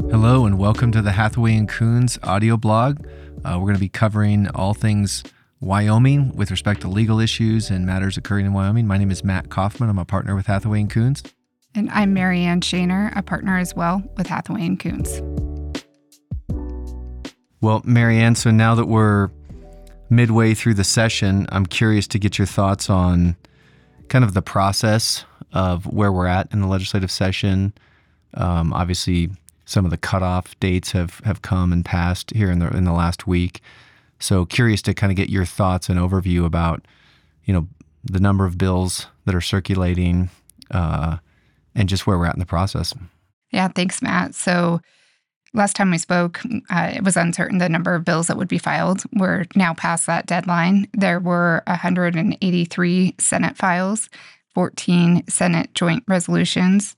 Hello and welcome to the Hathaway and Coons audio blog. We're going to be covering all things Wyoming with respect to legal issues and matters occurring in Wyoming. My name is Matt Kaufman. I'm a partner with Hathaway and Coons. And I'm Marianne Shaner, a partner as well with Hathaway and Coons. Well, Marianne, so now that we're midway through the session, I'm curious to get your thoughts on kind of the process of where we're at in the legislative session. Obviously, some of the cutoff dates have come and passed here in the last week. So curious to kind of get your thoughts and overview about, the number of bills that are circulating and just where we're at in the process. Yeah, thanks, Matt. So last time we spoke, it was uncertain the number of bills that would be filed. We're now past that deadline. There were 183 Senate files, 14 Senate joint resolutions,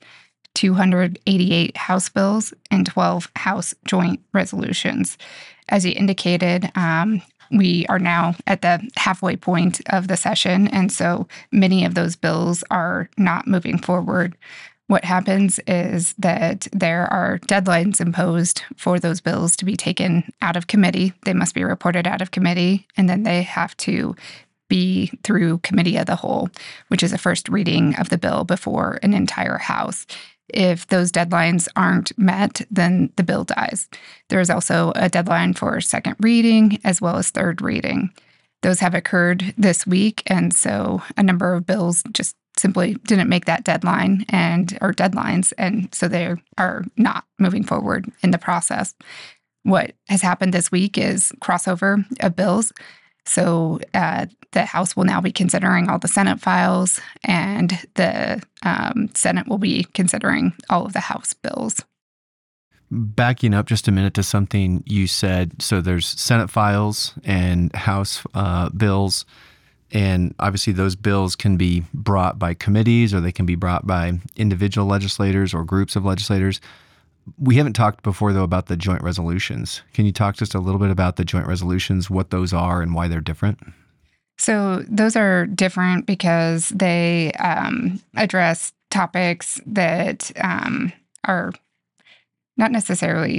288 House bills, and 12 House joint resolutions. As you indicated, we are now at the halfway point of the session, and so many of those bills are not moving forward. What happens is that there are deadlines imposed for those bills to be taken out of committee. They must be reported out of committee, and then they have to be through committee of the whole, which is a first reading of the bill before an entire House. If those deadlines aren't met, then the bill dies. There is also a deadline for second reading as well as third reading. Those have occurred this week, and so a number of bills just simply didn't make that deadline or deadlines, and so they are not moving forward in the process. What has happened this week is crossover of bills. So the House will now be considering all the Senate files, and the Senate will be considering all of the House bills. Backing up just a minute to something you said, so there's Senate files and House bills, and obviously those bills can be brought by committees or they can be brought by individual legislators or groups of legislators. We haven't talked before, though, about the joint resolutions. Can you talk just a little bit about the joint resolutions, what those are and why they're different? So those are different because they address topics that are not necessarily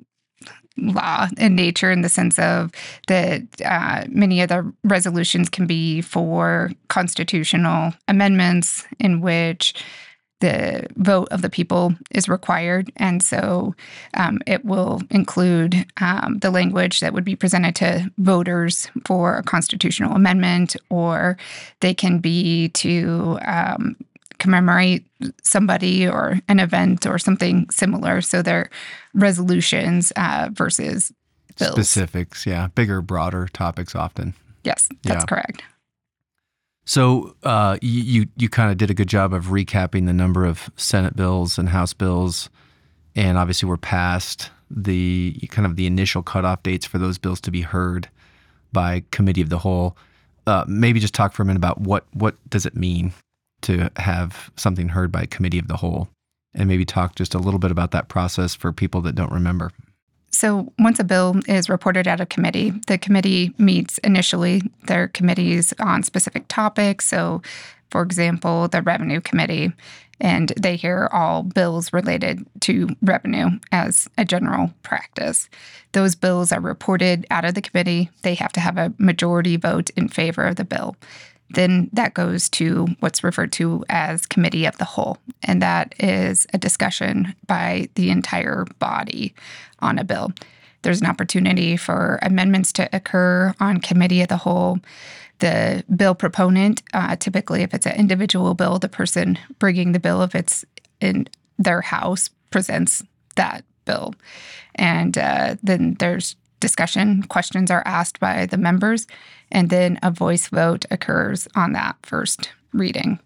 law in nature, in the sense of that many of the resolutions can be for constitutional amendments in which the vote of the people is required. And so it will include the language that would be presented to voters for a constitutional amendment, or they can be to commemorate somebody or an event or something similar. So they're resolutions versus bills. Specifics, yeah. Bigger, broader topics often. Yes, that's correct. So you kind of did a good job of recapping the number of Senate bills and House bills, and obviously we're past the kind of the initial cutoff dates for those bills to be heard by committee of the whole. Maybe just talk for a minute about what does it mean to have something heard by committee of the whole, and maybe talk just a little bit about that process for people that don't remember. So once a bill is reported out of committee, the committee meets initially. Their committees on specific topics. So, for example, the Revenue Committee, and they hear all bills related to revenue as a general practice. Those bills are reported out of the committee. They have to have a majority vote in favor of the bill. Then that goes to what's referred to as committee of the whole, and that is a discussion by the entire body on a bill. There's an opportunity for amendments to occur on committee of the whole. The bill proponent, typically if it's an individual bill, the person bringing the bill, if it's in their house, presents that bill. And then there's discussion, questions are asked by the members, and then a voice vote occurs on that first reading.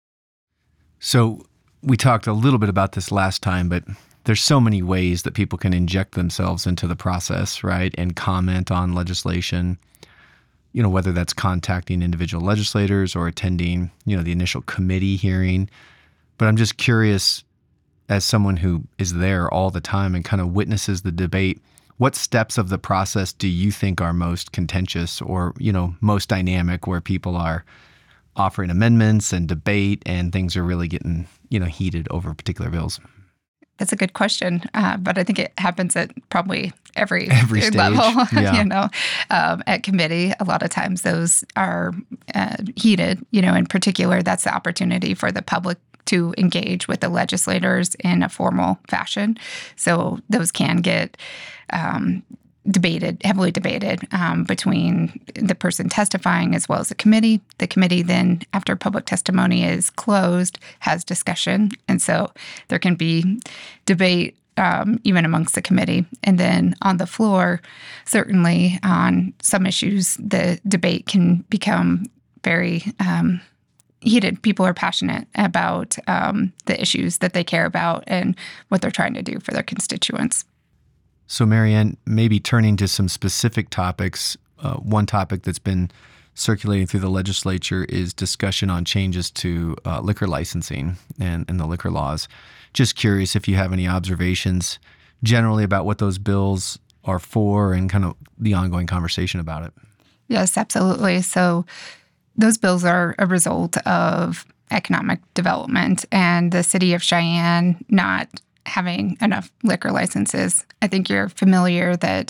So we talked a little bit about this last time, but there's so many ways that people can inject themselves into the process, right, and comment on legislation, whether that's contacting individual legislators or attending, the initial committee hearing. But I'm just curious, as someone who is there all the time and kind of witnesses the debate, what steps of the process do you think are most contentious or, most dynamic, where people are offering amendments and debate and things are really getting, heated over particular bills? That's a good question, but I think it happens at probably every stage. level. Yeah. At committee, a lot of times those are heated. In particular, that's the opportunity for the public to engage with the legislators in a formal fashion. So those can get heavily debated between the person testifying as well as the committee. The committee then, after public testimony is closed, has discussion. And so there can be debate even amongst the committee. And then on the floor, certainly on some issues, the debate can become very heated. People are passionate about the issues that they care about and what they're trying to do for their constituents. So, Marianne, maybe turning to some specific topics, one topic that's been circulating through the legislature is discussion on changes to liquor licensing and the liquor laws. Just curious if you have any observations generally about what those bills are for and kind of the ongoing conversation about it. Yes, absolutely. So those bills are a result of economic development and the city of Cheyenne not having enough liquor licenses. I think you're familiar that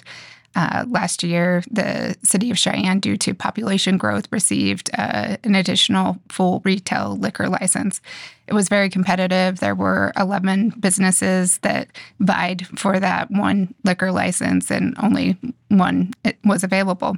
last year the city of Cheyenne, due to population growth, received an additional full retail liquor license. It was very competitive. There were 11 businesses that vied for that one liquor license, and only one was available.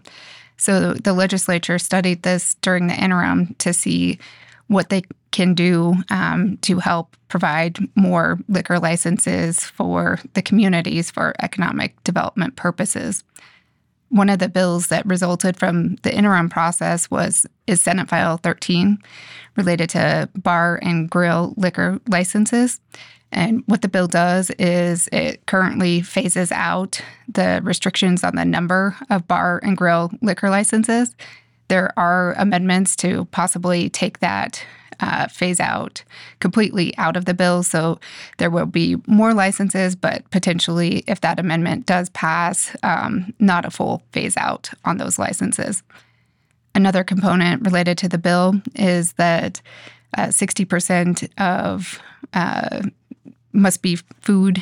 So the legislature studied this during the interim to see what they can do to help provide more liquor licenses for the communities for economic development purposes. One of the bills that resulted from the interim process is Senate File 13, related to bar and grill liquor licenses. And what the bill does is it currently phases out the restrictions on the number of bar and grill liquor licenses. There are amendments to possibly take that phase out completely out of the bill. So there will be more licenses, but potentially, if that amendment does pass, not a full phase out on those licenses. Another component related to the bill is that 60% of must be food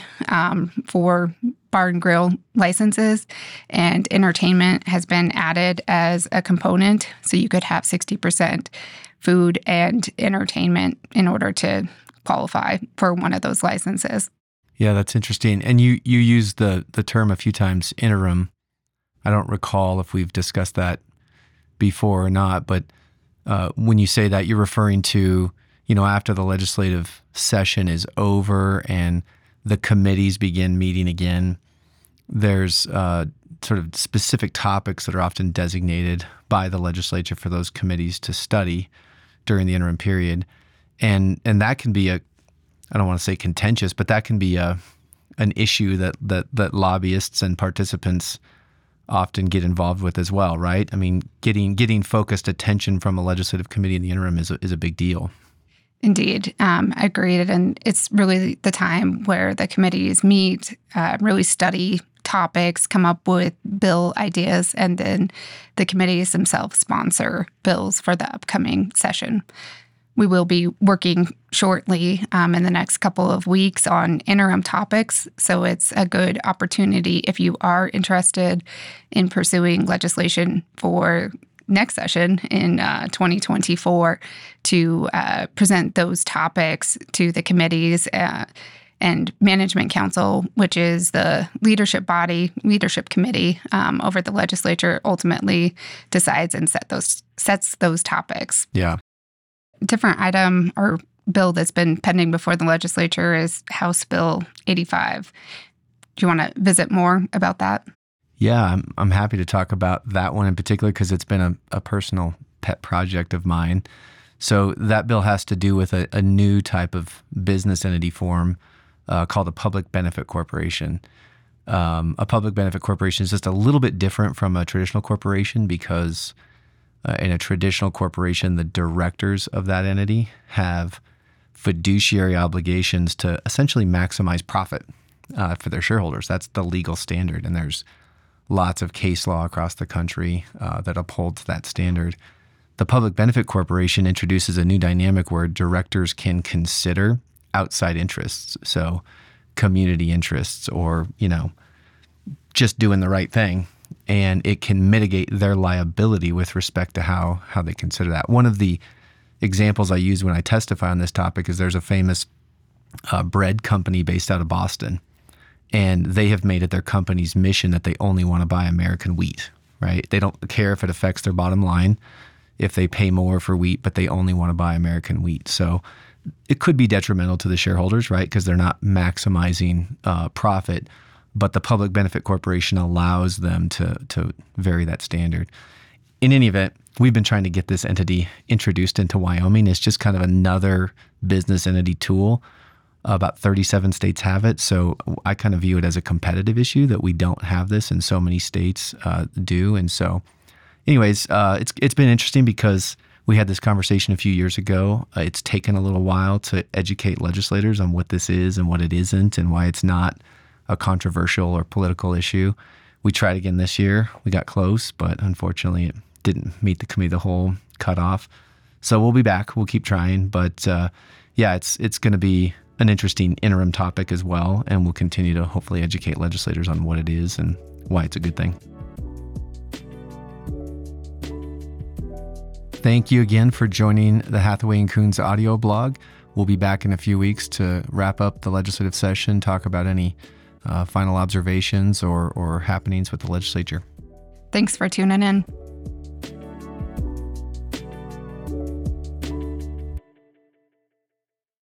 for bar and grill licenses, and entertainment has been added as a component. So you could have 60% food and entertainment in order to qualify for one of those licenses. Yeah, that's interesting. And you used the term a few times, interim. I don't recall if we've discussed that before or not, but when you say that, you're referring to, after the legislative session is over and the committees begin meeting again, there's sort of specific topics that are often designated by the legislature for those committees to study during the interim period. And that can be I don't want to say contentious, but that can be an issue that lobbyists and participants often get involved with as well, right? I mean, getting focused attention from a legislative committee in the interim is a big deal. Indeed. Agreed. And it's really the time where the committees meet, really study topics, come up with bill ideas, and then the committees themselves sponsor bills for the upcoming session. We will be working shortly in the next couple of weeks on interim topics, so it's a good opportunity if you are interested in pursuing legislation for next session in 2024 to present those topics to the committees and Management Council, which is the leadership committee over the legislature, ultimately decides and sets those topics. Yeah. Different item or bill that's been pending before the legislature is House Bill 85. Do you want to visit more about that? Yeah, I'm happy to talk about that one in particular because it's been a personal pet project of mine. So that bill has to do with a new type of business entity form called a public benefit corporation. A public benefit corporation is just a little bit different from a traditional corporation because in a traditional corporation, the directors of that entity have fiduciary obligations to essentially maximize profit for their shareholders. That's the legal standard, and there's lots of case law across the country that upholds that standard. The Public Benefit Corporation introduces a new dynamic where directors can consider outside interests. So community interests or, just doing the right thing. And it can mitigate their liability with respect to how they consider that. One of the examples I use when I testify on this topic is there's a famous bread company based out of Boston, and they have made it their company's mission that they only want to buy American wheat, right? They don't care if it affects their bottom line, if they pay more for wheat, but they only want to buy American wheat. So it could be detrimental to the shareholders, right? Because they're not maximizing profit, but the Public Benefit Corporation allows them to vary that standard. In any event, we've been trying to get this entity introduced into Wyoming. It's just kind of another business entity tool. About 37 states have it. So I kind of view it as a competitive issue that we don't have this and so many states do. And so anyways, it's been interesting because we had this conversation a few years ago. It's taken a little while to educate legislators on what this is and what it isn't and why it's not a controversial or political issue. We tried again this year. We got close, but unfortunately it didn't meet the committee of the whole cutoff. So we'll be back. We'll keep trying. But it's going to be an interesting interim topic as well, and we'll continue to hopefully educate legislators on what it is and why it's a good thing. Thank you again for joining the Hathaway and Coons audio blog. We'll be back in a few weeks to wrap up the legislative session, talk about any final observations or happenings with the legislature. Thanks for tuning in.